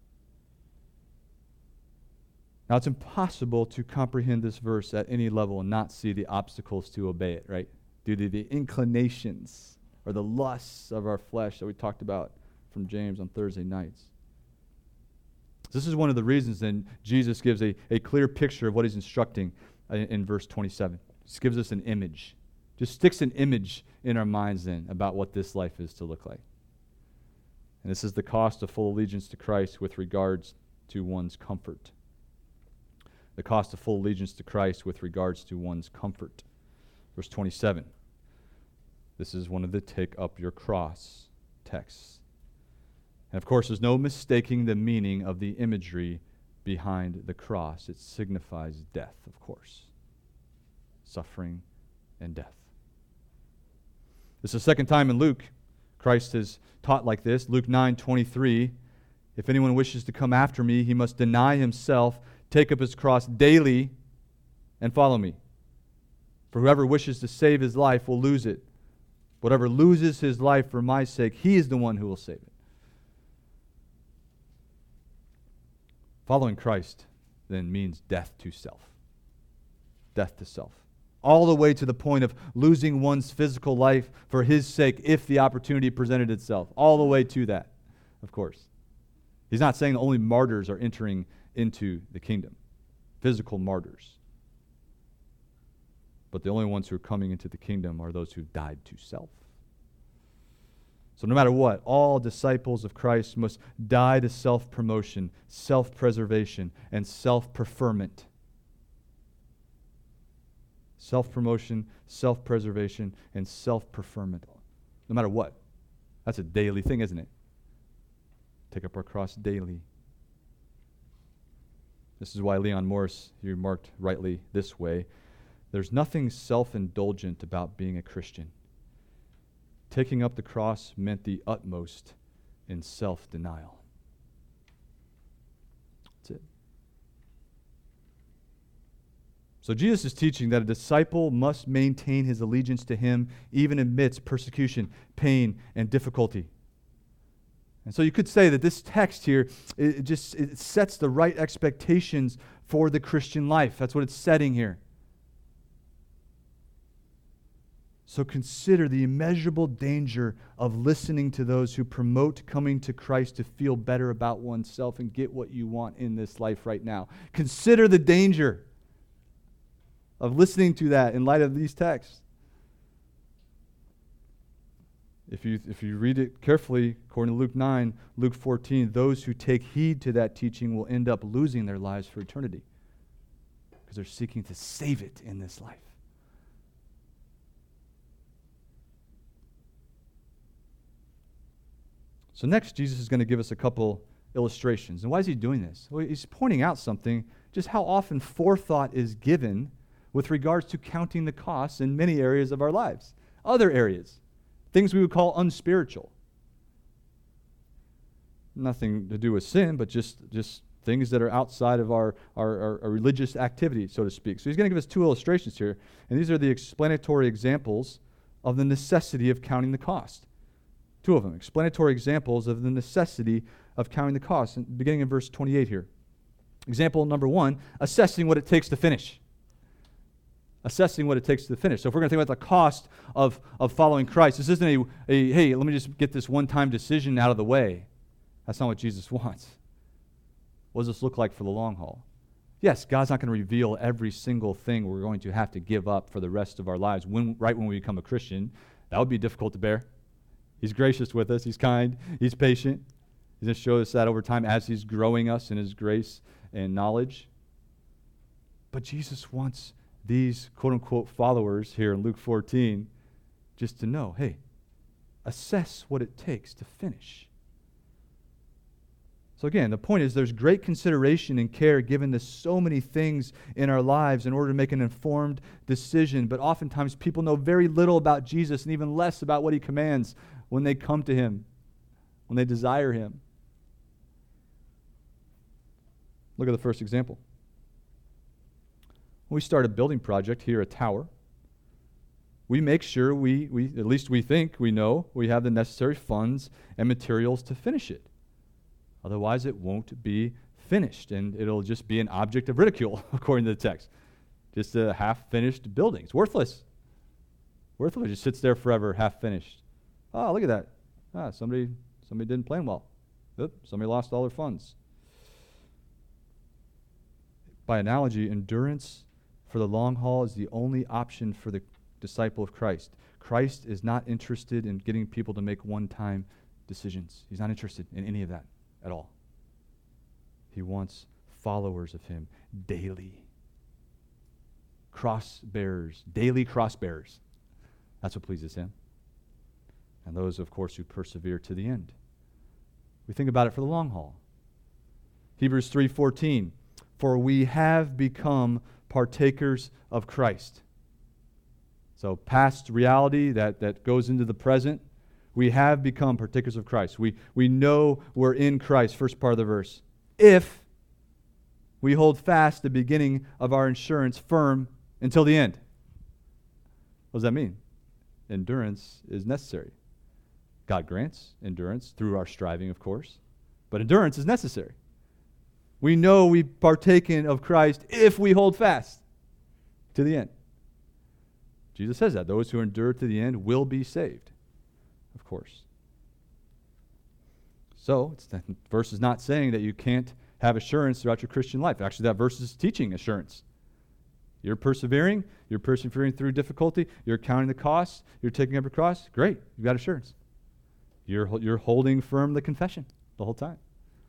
Now, it's impossible to comprehend this verse at any level and not see the obstacles to obey it, right? Due to the inclinations or the lusts of our flesh that we talked about from James on Thursday nights. This is one of the reasons then Jesus gives a clear picture of what he's instructing in verse 27. Just gives us an image. Just sticks an image in our minds then about what this life is to look like. And this is the cost of full allegiance to Christ with regards to one's comfort. The cost of full allegiance to Christ with regards to one's comfort. Verse 27. This is one of the take up your cross texts. And of course, there's no mistaking the meaning of the imagery behind the cross. It signifies death, of course. Suffering and death. This is the second time in Luke Christ has taught like this. Luke 9:23. If anyone wishes to come after me, he must deny himself, take up his cross daily, and follow me. For whoever wishes to save his life will lose it. Whatever loses his life for my sake, he is the one who will save it. Following Christ then means death to self. Death to self. All the way to the point of losing one's physical life for his sake if the opportunity presented itself. All the way to that, of course. He's not saying only martyrs are entering into the kingdom. Physical martyrs. But the only ones who are coming into the kingdom are those who died to self. So no matter what, all disciples of Christ must die to self-promotion, self-preservation, and self-preferment. Self-promotion, self-preservation, and self-preferment. No matter what. That's a daily thing, isn't it? Take up our cross daily. This is why Leon Morris, he remarked rightly this way, there's nothing self-indulgent about being a Christian. Taking up the cross meant the utmost in self-denial. That's it. So Jesus is teaching that a disciple must maintain his allegiance to him even amidst persecution, pain, and difficulty. And so you could say that this text here, it sets the right expectations for the Christian life. That's what it's setting here. So consider the immeasurable danger of listening to those who promote coming to Christ to feel better about oneself and get what you want in this life right now. Consider the danger of listening to that in light of these texts. If you read it carefully, according to Luke 9, Luke 14, those who take heed to that teaching will end up losing their lives for eternity because they're seeking to save it in this life. So next, Jesus is going to give us a couple illustrations. And why is he doing this? Well, he's pointing out something, just how often forethought is given with regards to counting the costs in many areas of our lives. Other areas, things we would call unspiritual. Nothing to do with sin, but just things that are outside of our religious activity, so to speak. So he's going to give us two illustrations here, and these are the explanatory examples of the necessity of counting the cost. Two of them, explanatory examples of the necessity of counting the cost, beginning in verse 28 here. Example number 1, assessing what it takes to finish. Assessing what it takes to finish. So if we're going to think about the cost of following Christ, this isn't a hey, let me just get this one-time decision out of the way. That's not what Jesus wants. What does this look like for the long haul? Yes, God's not going to reveal every single thing we're going to have to give up for the rest of our lives right when we become a Christian. That would be difficult to bear. He's gracious with us. He's kind. He's patient. He's going to show us that over time as he's growing us in his grace and knowledge. But Jesus wants these quote-unquote followers here in Luke 14 just to know, hey, assess what it takes to finish. So again, the point is there's great consideration and care given to so many things in our lives in order to make an informed decision, but oftentimes people know very little about Jesus and even less about what he commands when they come to him, when they desire him. Look at the first example. When we start a building project here, a tower, we make sure we at least we think we know we have the necessary funds and materials to finish it. Otherwise, it won't be finished, and it'll just be an object of ridicule, according to the text. Just a half-finished building. It's worthless. Worthless. It just sits there forever, half-finished. Oh, look at that. Somebody didn't plan well. Oops, somebody lost all their funds. By analogy, endurance for the long haul is the only option for the disciple of Christ. Christ is not interested in getting people to make one-time decisions. He's not interested in any of that at all. He wants followers of him daily. Cross bearers, daily cross bearers. That's what pleases him. And those, of course, who persevere to the end. We think about it for the long haul. Hebrews 3:14, for we have become partakers of Christ. So past reality that goes into the present. We have become partakers of Christ. We know we're in Christ, first part of the verse. If we hold fast the beginning of our insurance firm until the end. What does that mean? Endurance is necessary. God grants endurance through our striving, of course. But endurance is necessary. We know we partaken of Christ if we hold fast to the end. Jesus says that. Those who endure to the end will be saved. Of course. So, the verse is not saying that you can't have assurance throughout your Christian life. Actually, that verse is teaching assurance. You're persevering through difficulty, you're counting the costs, you're taking up your cross, great, you've got assurance. You're holding firm the confession the whole time.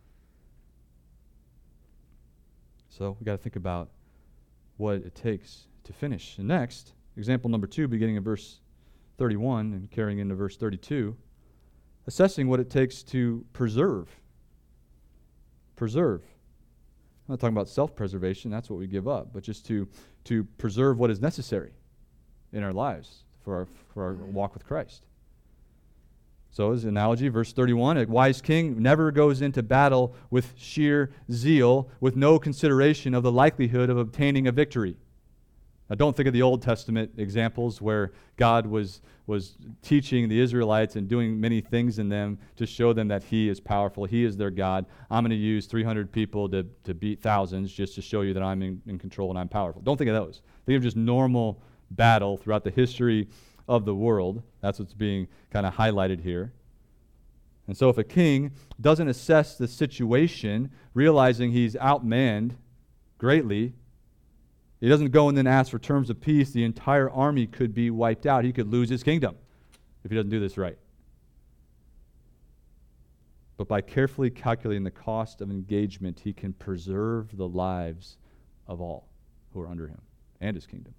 So, we got to think about what it takes to finish. And next, example number 2, beginning in verse 31 and carrying into verse 32, assessing what it takes to preserve. Preserve. I'm not talking about self-preservation, that's what we give up, but just to preserve what is necessary in our lives for our walk with Christ. So as an analogy, verse 31, a wise king never goes into battle with sheer zeal, with no consideration of the likelihood of obtaining a victory. Now, don't think of the Old Testament examples where God was teaching the Israelites and doing many things in them to show them that he is powerful. He is their God. I'm going to use 300 people to beat thousands just to show you that I'm in control and I'm powerful. Don't think of those. Think of just normal battle throughout the history of the world. That's what's being kind of highlighted here. And so if a king doesn't assess the situation, realizing he's outmanned greatly, he doesn't go and then ask for terms of peace, the entire army could be wiped out. He could lose his kingdom if he doesn't do this right. But by carefully calculating the cost of engagement, he can preserve the lives of all who are under him and his kingdom.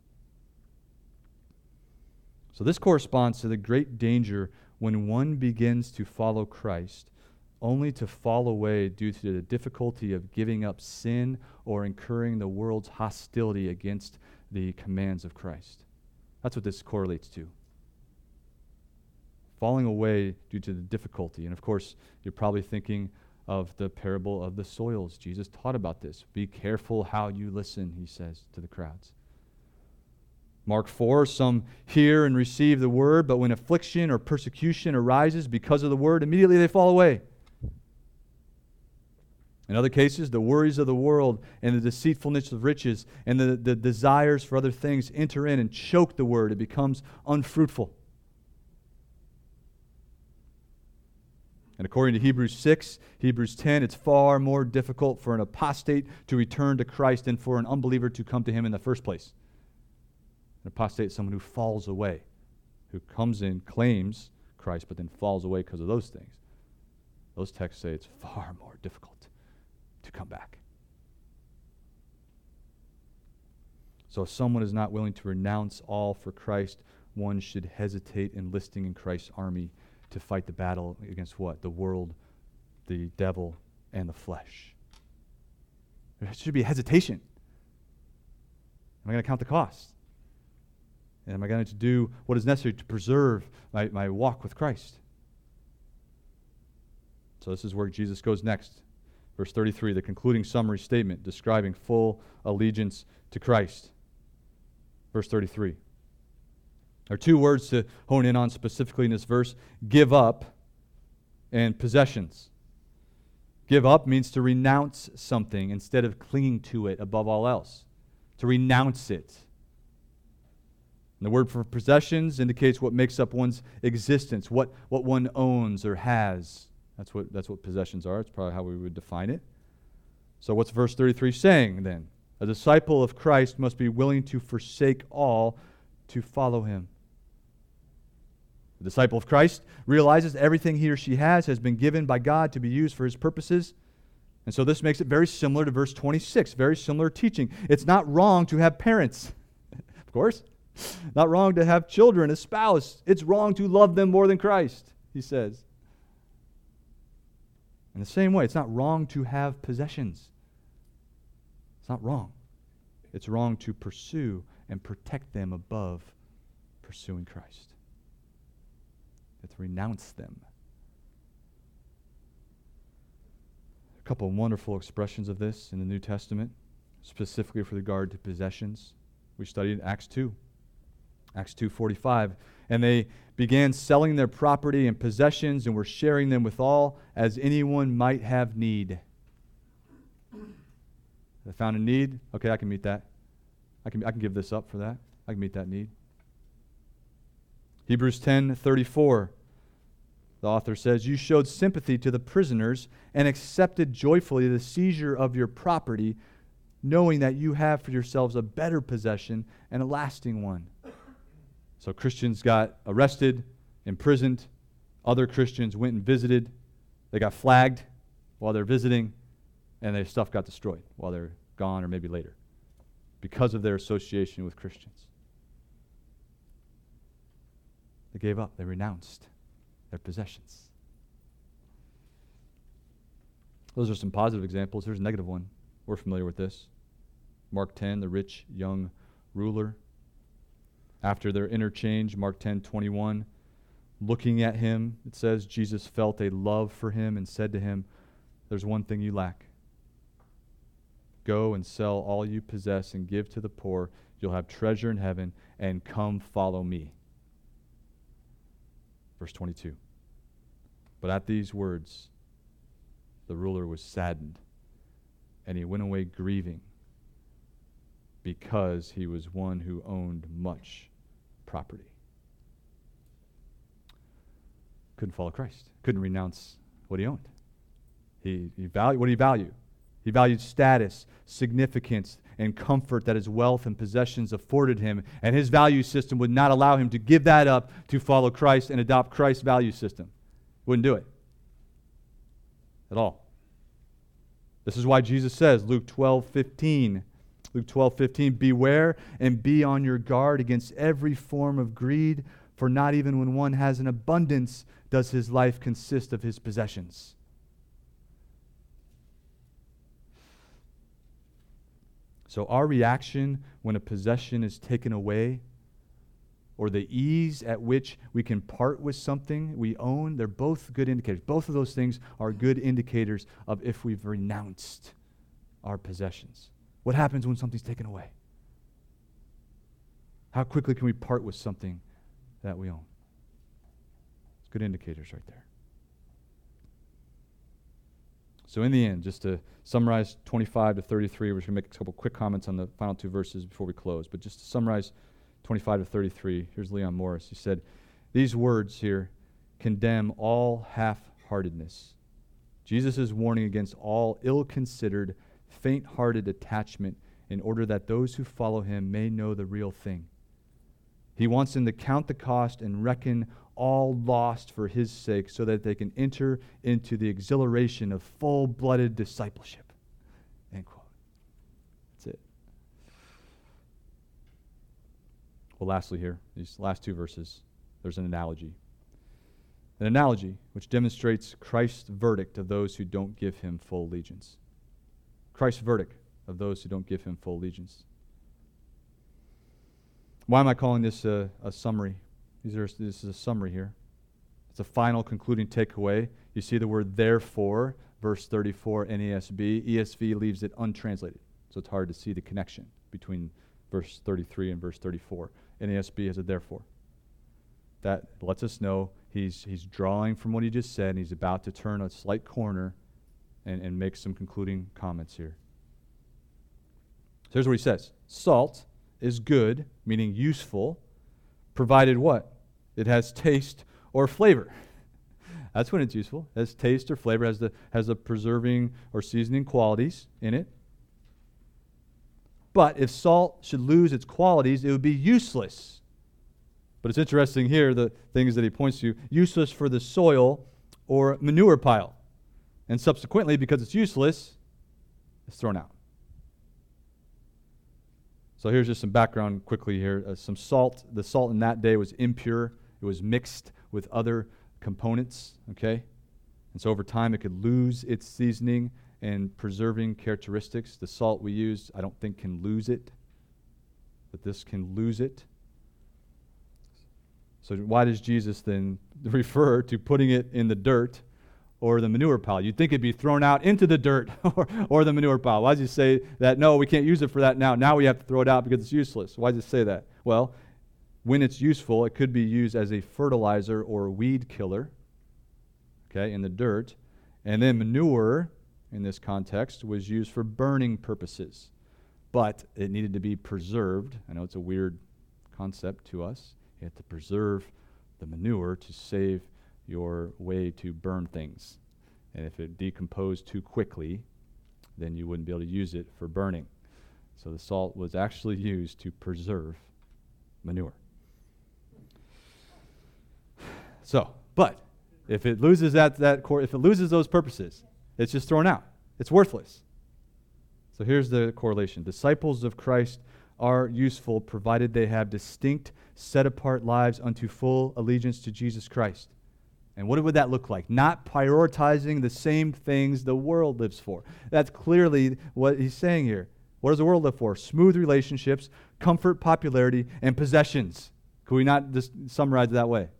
So this corresponds to the great danger when one begins to follow Christ, only to fall away due to the difficulty of giving up sin or incurring the world's hostility against the commands of Christ. That's what this correlates to. Falling away due to the difficulty. And of course, you're probably thinking of the parable of the soils. Jesus taught about this. Be careful how you listen, he says to the crowds. Mark 4, some hear and receive the word, but when affliction or persecution arises because of the word, immediately they fall away. In other cases, the worries of the world and the deceitfulness of riches and the desires for other things enter in and choke the word. It becomes unfruitful. And according to Hebrews 6, Hebrews 10, it's far more difficult for an apostate to return to Christ than for an unbeliever to come to him in the first place. An apostate is someone who falls away, who comes in, claims Christ, but then falls away because of those things. Those texts say it's far more difficult to come back. So if someone is not willing to renounce all for Christ, one should hesitate enlisting in Christ's army to fight the battle against what? The world, the devil, and the flesh. There should be hesitation. Am I going to count the cost? And am I going to do what is necessary to preserve my walk with Christ? So this is where Jesus goes next. Verse 33, the concluding summary statement describing full allegiance to Christ. Verse 33. There are two words to hone in on specifically in this verse: give up and possessions. Give up means to renounce something instead of clinging to it above all else. To renounce it. And the word for possessions indicates what makes up one's existence, what one owns or has. That's what possessions are. It's probably how we would define it. So what's verse 33 saying then? A disciple of Christ must be willing to forsake all to follow him. The disciple of Christ realizes everything he or she has been given by God to be used for his purposes. And so this makes it very similar to verse 26, very similar teaching. It's not wrong to have parents, of course. Not wrong to have children, a spouse. It's wrong to love them more than Christ, he says. In the same way, it's not wrong to have possessions. It's not wrong. It's wrong to pursue and protect them above pursuing Christ. To renounce them. A couple of wonderful expressions of this in the New Testament, specifically with regard to possessions. We studied Acts 2. Acts 2:45. And they began selling their property and possessions and were sharing them with all as anyone might have need. They found a need. Okay, I can meet that. I can give this up for that. I can meet that need. Hebrews 10:34. The author says, you showed sympathy to the prisoners and accepted joyfully the seizure of your property, knowing that you have for yourselves a better possession and a lasting one. So Christians got arrested, imprisoned. Other Christians went and visited. They got flagged while they're visiting, and their stuff got destroyed while they're gone or maybe later because of their association with Christians. They gave up. They renounced their possessions. Those are some positive examples. Here's a negative one. We're familiar with this. Mark 10, the rich young ruler. After their interchange, Mark 10:21, looking at him, it says, Jesus felt a love for him and said to him, there's one thing you lack. Go and sell all you possess and give to the poor. You'll have treasure in heaven, and come follow me. Verse 22. But at these words, the ruler was saddened, and he went away grieving, because he was one who owned much property. couldn't follow Christ, couldn't renounce what he owned. What did he value? He valued status, significance, and comfort that his wealth and possessions afforded him, and his value system would not allow him to give that up to follow Christ and adopt Christ's value system. Wouldn't do it at all. This is why Jesus says, Luke 12:15, beware and be on your guard against every form of greed, for not even when one has an abundance does his life consist of his possessions. So our reaction when a possession is taken away, or the ease at which we can part with something we own, they're both good indicators. Both of those things are good indicators of if we've renounced our possessions. What happens when something's taken away? How quickly can we part with something that we own? It's good indicators right there. So in the end, just to summarize 25 to 33, we're just going to make a couple quick comments on the final two verses before we close. But just to summarize 25 to 33, here's Leon Morris. He said, these words here condemn all half-heartedness. Jesus is warning against all ill-considered, faint-hearted attachment in order that those who follow him may know the real thing. He wants them to count the cost and reckon all lost for his sake so that they can enter into the exhilaration of full-blooded discipleship. End quote. That's it. Well, lastly here, these last two verses, there's an analogy. An analogy which demonstrates Christ's verdict of those who don't give him full allegiance. Christ's verdict of those who don't give him full allegiance. Why am I calling this a summary? This is a summary here. It's a final concluding takeaway. You see the word therefore, verse 34 NASB. ESV leaves it untranslated, so it's hard to see the connection between verse 33 and verse 34. NASB has a therefore. That lets us know he's drawing from what he just said, and he's about to turn a slight corner and make some concluding comments here. So here's what he says. Salt is good, meaning useful, provided what? It has taste or flavor. That's when it's useful. It has taste or flavor, has the preserving or seasoning qualities in it. But if salt should lose its qualities, it would be useless. But it's interesting here, the things that he points to, useless for the soil or manure pile. And subsequently, because it's useless, it's thrown out. So here's just some background quickly here. Some salt. The salt in that day was impure. It was mixed with other components, okay? And so over time it could lose its seasoning and preserving characteristics. The salt we use, I don't think can lose it, but this can lose it. So why does Jesus then refer to putting it in the dirt or the manure pile? You'd think it'd be thrown out into the dirt or the manure pile. Why does he say that? No, we can't use it for that now. Now we have to throw it out because it's useless. Why does it say that? Well, when it's useful, it could be used as a fertilizer or weed killer, okay, in the dirt. And then manure, in this context, was used for burning purposes. But it needed to be preserved. I know it's a weird concept to us. You have to preserve the manure to save your way to burn things. And if it decomposed too quickly, then you wouldn't be able to use it for burning. So the salt was actually used to preserve manure. So, but if it loses if it loses those purposes, it's just thrown out. It's worthless. So here's the correlation. Disciples of Christ are useful provided they have distinct, set-apart lives unto full allegiance to Jesus Christ. And what would that look like? Not prioritizing the same things the world lives for. That's clearly what he's saying here. What does the world live for? Smooth relationships, comfort, popularity, and possessions. Could we not just summarize it that way?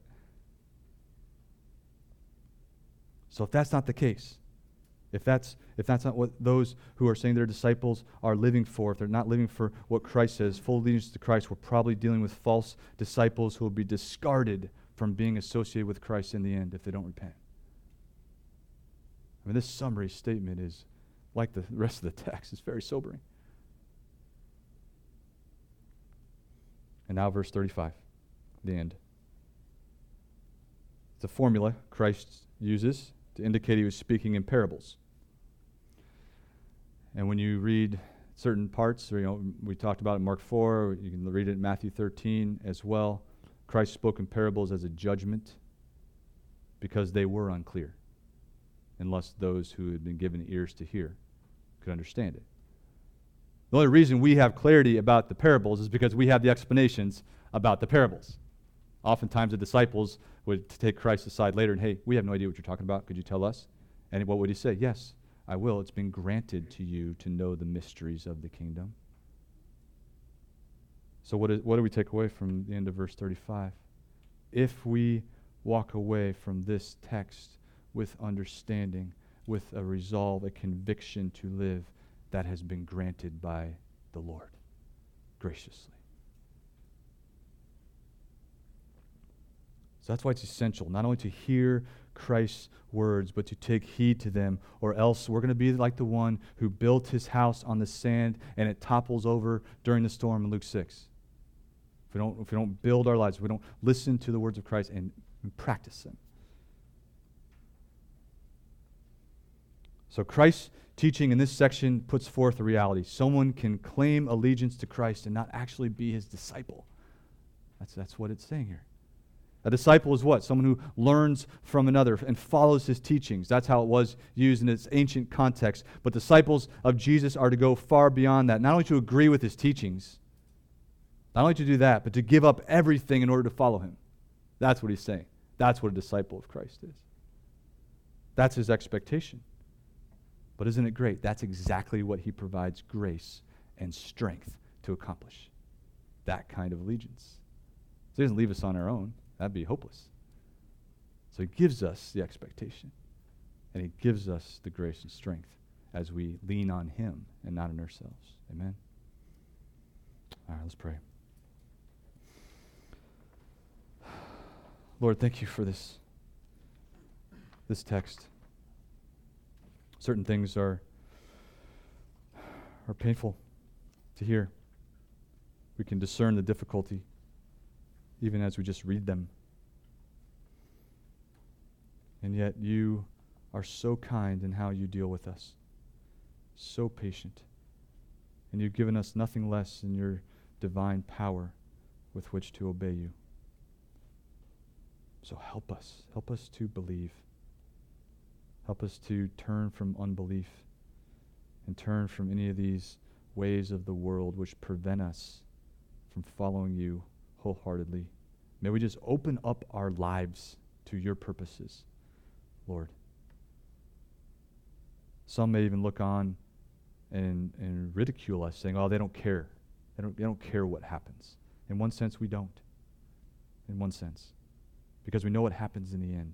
So if that's not the case, if that's not what those who are saying they're disciples are living for, if they're not living for what Christ says, full allegiance to Christ, we're probably dealing with false disciples who will be discarded from being associated with Christ in the end if they don't repent. I mean, this summary statement is like the rest of the text. It's very sobering. And now verse 35, the end. It's a formula Christ uses to indicate he was speaking in parables. And when you read certain parts, we talked about it in Mark 4, you can read it in Matthew 13 as well. Christ spoke in parables as a judgment because they were unclear, unless those who had been given ears to hear could understand it. The only reason we have clarity about the parables is because we have the explanations about the parables. Oftentimes the disciples would take Christ aside later and, hey, we have no idea what you're talking about. Could you tell us? And what would he say? Yes, I will. It's been granted to you to know the mysteries of the kingdom. So what do we take away from the end of verse 35? If we walk away from this text with understanding, with a resolve, a conviction to live, that has been granted by the Lord graciously. So that's why it's essential not only to hear Christ's words, but to take heed to them, or else we're going to be like the one who built his house on the sand and it topples over during the storm in Luke 6. If we don't build our lives, if we don't listen to the words of Christ and practice them. So Christ's teaching in this section puts forth a reality. Someone can claim allegiance to Christ and not actually be his disciple. That's what it's saying here. A disciple is what? Someone who learns from another and follows his teachings. That's how it was used in its ancient context. But disciples of Jesus are to go far beyond that. Not only to agree with his teachings, not only to do that, but to give up everything in order to follow him. That's what he's saying. That's what a disciple of Christ is. That's his expectation. But isn't it great? That's exactly what he provides grace and strength to accomplish. That kind of allegiance. So he doesn't leave us on our own. That'd be hopeless. So he gives us the expectation. And he gives us the grace and strength as we lean on him and not on ourselves. Amen? All right, let's pray. Lord, thank you for this text. Certain things are painful to hear. We can discern the difficulty even as we just read them. And yet you are so kind in how you deal with us, so patient. And you've given us nothing less than your divine power with which to obey you. So help us to believe. Help us to turn from unbelief and turn from any of these ways of the world which prevent us from following you wholeheartedly. May we just open up our lives to your purposes, Lord. Some may even look on and ridicule us, saying, oh, they don't care. They don't care what happens. In one sense, we don't. In one sense. Because we know what happens in the end.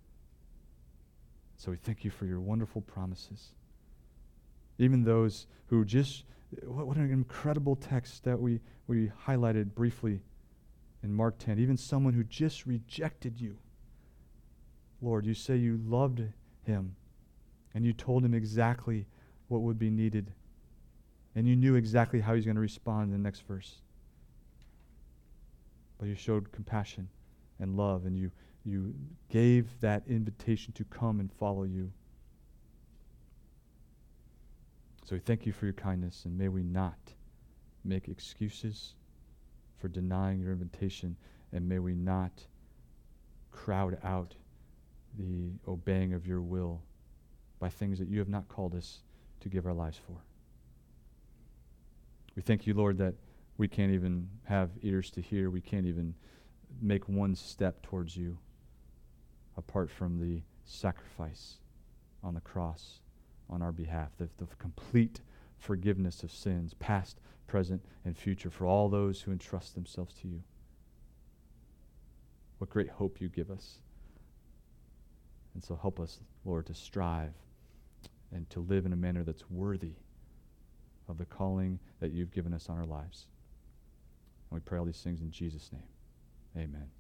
So we thank you for your wonderful promises. Even those who just, what an incredible text that we highlighted briefly in Mark 10. Even someone who just rejected you. Lord, you say you loved him and you told him exactly what would be needed. And you knew exactly how he's going to respond in the next verse. But you showed compassion and love, and you gave that invitation to come and follow you. So we thank you for your kindness, and may we not make excuses for denying your invitation, and may we not crowd out the obeying of your will by things that you have not called us to give our lives for. We thank you, Lord, that we can't even have ears to hear. We can't even make one step towards you apart from the sacrifice on the cross on our behalf, the complete forgiveness of sins, past, present, and future, for all those who entrust themselves to you. What great hope you give us. And so help us, Lord, to strive and to live in a manner that's worthy of the calling that you've given us on our lives. And we pray all these things in Jesus' name. Amen.